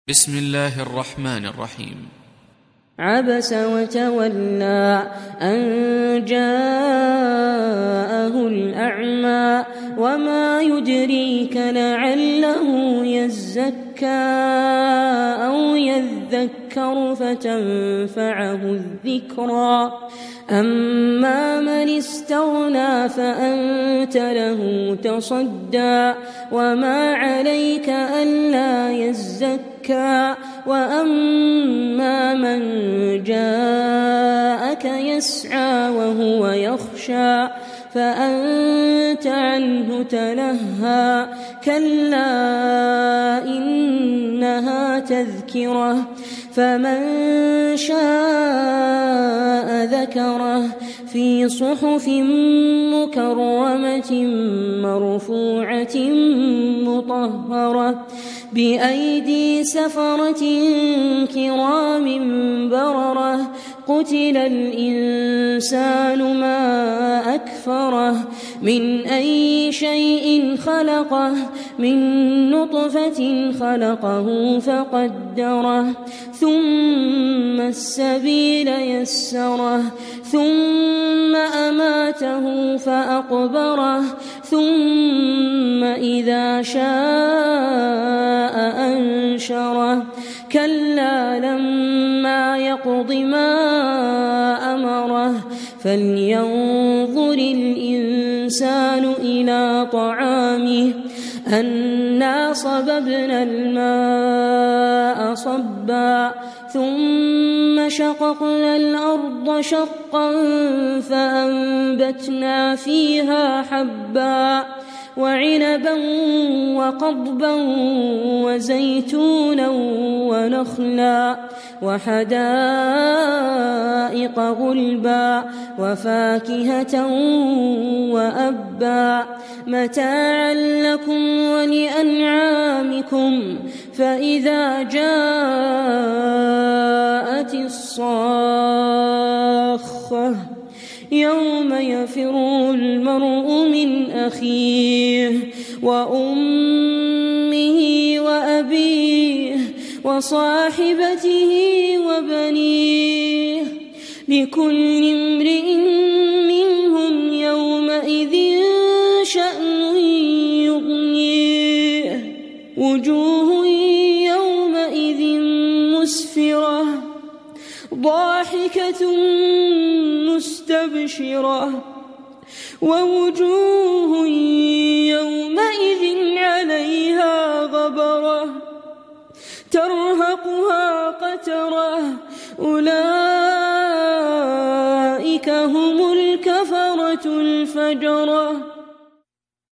بسم الله الرحمن الرحيم. عبس وتولى أن جاءه الأعمى وما يدريك لعله يزكى أو يذكر فتنفعه الذكرى أما من استغنى فأنت له تصدى وما عليك ألا يزكى وأما من جاءك يسعى وهو يخشى فأنت عنه تلهى كلا إنها تذكرة فمن شاء ذكره في صحف مكرمة مرفوعة مطهرة بأيدي سفرة كرام بررة قتل الإنسان ما أكفره من أي شيء خلقه من نطفة خلقه فقدره ثم السبيل يسره ثم أماته فأقبره ثم إذا شاء أنشره كلا لما يقض ما أمره فلينظر الإنسان إلى طعامه أنا صببنا الماء صبا ثم شققنا الأرض شقا فأنبتنا فيها حبا وعنبا وقضبا وزيتونا ونخلا وحدائق غلبا وفاكهة وأبا متاعا لكم ولأنعامكم فإذا جاءت الصاخة يوم يفر المرء من أخيه وأمه وأبيه وصاحبته وبنيه لكل امرئ منهم يومئذ شأن يغنيه وجوه يومئذ مسفرة ضاحكة مستبشرة ووجوه يومئذ عليها غبرة ترهقها قترة أولئك هم الكفرة الفجرة.